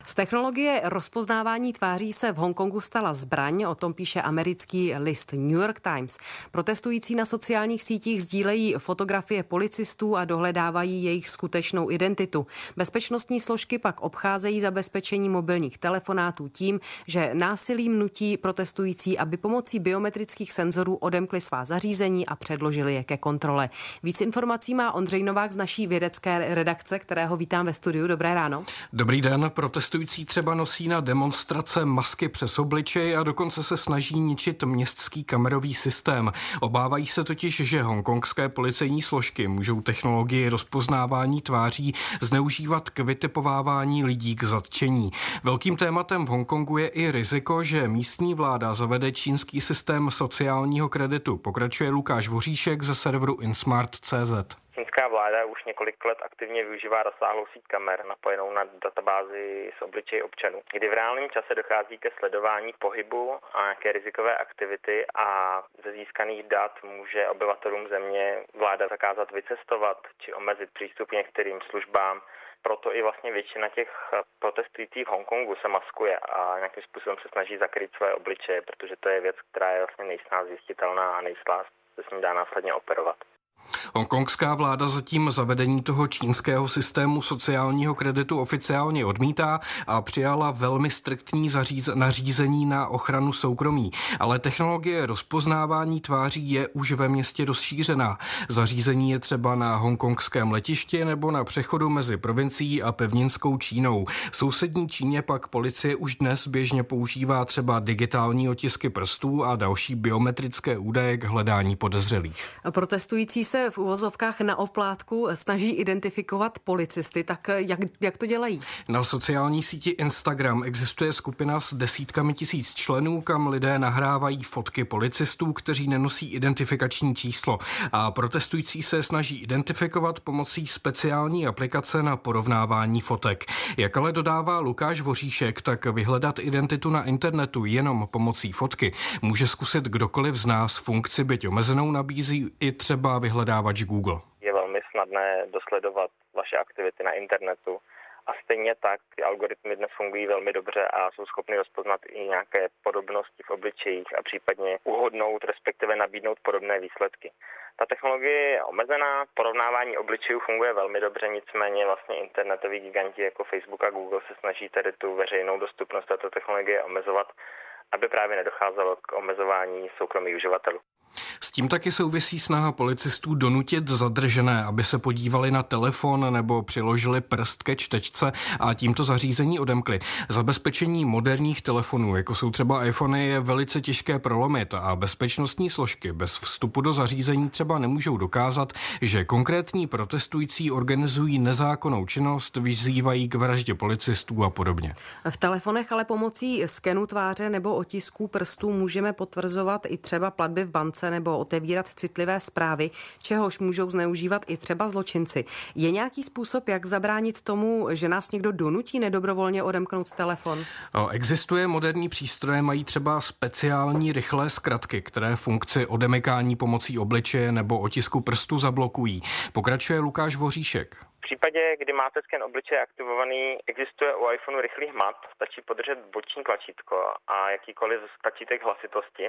Z technologie rozpoznávání tváří se v Hongkongu stala zbraň, o tom píše americký list New York Times. Protestující na sociálních sítích sdílejí fotografie policistů a dohledávají jejich skutečnou identitu. Bezpečnostní složky pak obcházejí zabezpečení mobilních telefonátů tím, že násilím nutí protestující, aby pomocí biometrických senzorů odemkli svá zařízení a předložili je ke kontrole. Víc informací má Ondřej Novák z naší vědecké redakce, kterého vítám ve studiu. Dobré ráno. Dobrý den. Protestující třeba nosí na demonstrace masky přes obličej a dokonce se snaží ničit městský kamerový systém. Obávají se totiž, že hongkongské policejní složky můžou technologii rozpoznávání tváří zneužívat k vytipovávání lidí k zatčení. Velkým tématem v Hongkongu je i riziko, že místní vláda zavede čínský systém sociálního kreditu. Pokračuje Lukáš Voříšek ze serveru InSmart.cz. Čínská vláda už několik let aktivně využívá rozsáhlou síť kamer napojenou na databázi s obličeji občanů, kdy v reálném čase dochází ke sledování pohybu a nějaké rizikové aktivity a ze získaných dat může obyvatelům země vláda zakázat vycestovat či omezit přístup k některým službám. Proto i vlastně většina těch protestujících v Hongkongu se maskuje a nějakým způsobem se snaží zakrýt své obličeje, protože to je věc, která je vlastně nejsnáz zjistitelná a nejsnáz se s ní dá následně operovat. Hongkongská vláda zatím zavedení toho čínského systému sociálního kreditu oficiálně odmítá a přijala velmi striktní nařízení na ochranu soukromí. Ale technologie rozpoznávání tváří je už ve městě rozšířená. Zařízení je třeba na hongkongském letišti nebo na přechodu mezi provincií a pevninskou Čínou. V sousední Číně pak policie už dnes běžně používá třeba digitální otisky prstů a další biometrické údaje k hledání podezřelých. Protestující se v uvozovkách na oplátku snaží identifikovat policisty, tak jak to dělají? Na sociální síti Instagram existuje skupina s desítkami tisíc členů, kam lidé nahrávají fotky policistů, kteří nenosí identifikační číslo. A protestující se snaží identifikovat pomocí speciální aplikace na porovnávání fotek. Jak ale dodává Lukáš Voříšek, tak vyhledat identitu na internetu jenom pomocí fotky může zkusit kdokoliv z nás. Funkci byť omezenou nabízí i třeba vyhledávač Google. Je velmi snadné dosledovat vaše aktivity na internetu a stejně tak ty algoritmy dnes fungují velmi dobře a jsou schopny rozpoznat i nějaké podobnosti v obličejích a případně uhodnout, respektive nabídnout podobné výsledky. Ta technologie je omezená, porovnávání obličejů funguje velmi dobře, nicméně vlastně internetoví giganti jako Facebook a Google se snaží tedy tu veřejnou dostupnost této technologie omezovat, aby právě nedocházelo k omezování soukromých uživatelů. S tím taky souvisí snaha policistů donutit zadržené, aby se podívali na telefon nebo přiložili prst ke čtečce a tímto zařízení odemkli. Zabezpečení moderních telefonů, jako jsou třeba iPhony, je velice těžké prolomit a bezpečnostní složky bez vstupu do zařízení třeba nemůžou dokázat, že konkrétní protestující organizují nezákonnou činnost, vyzývají k vraždě policistů a podobně. V telefonech ale pomocí skenu tváře nebo otisků prstů můžeme potvrzovat i třeba platby v bance nebo otevírat citlivé zprávy, čehož můžou zneužívat i třeba zločinci. Je nějaký způsob, jak zabránit tomu, že nás někdo donutí nedobrovolně odemknout telefon? Existuje moderní přístroje, mají třeba speciální rychlé zkratky, které funkci odemykání pomocí obličeje nebo otisku prstu zablokují. Pokračuje Lukáš Voříšek. V případě, kdy máte sken obličeje aktivovaný, existuje u iPhoneu rychlý hmat, stačí podržet boční tlačítko a jakýkoliv z tlačítek hlasitosti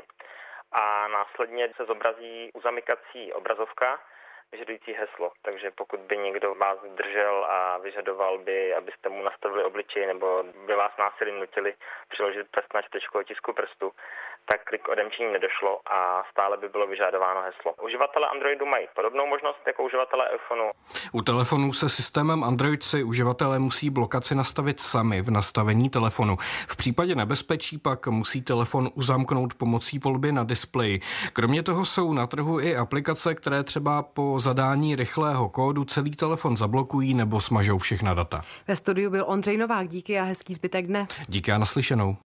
a následně se zobrazí uzamykací obrazovka vyžadující heslo. Takže pokud by někdo vás držel a vyžadoval by, abyste mu nastavili obličej nebo by vás násilím nutili přiložit prst na čtečku otisku prstu, tak k odemčení nedošlo a stále by bylo vyžadováno heslo. Uživatelé Androidu mají podobnou možnost jako uživatelé iPhoneu. U telefonů se systémem Android si uživatelé musí blokaci nastavit sami v nastavení telefonu. V případě nebezpečí pak musí telefon uzamknout pomocí volby na displeji. Kromě toho jsou na trhu i aplikace, které třeba po zadání rychlého kódu celý telefon zablokují nebo smažou všechna data. Ve studiu byl Ondřej Novák, díky a hezký zbytek dne. Díky a naslyšenou.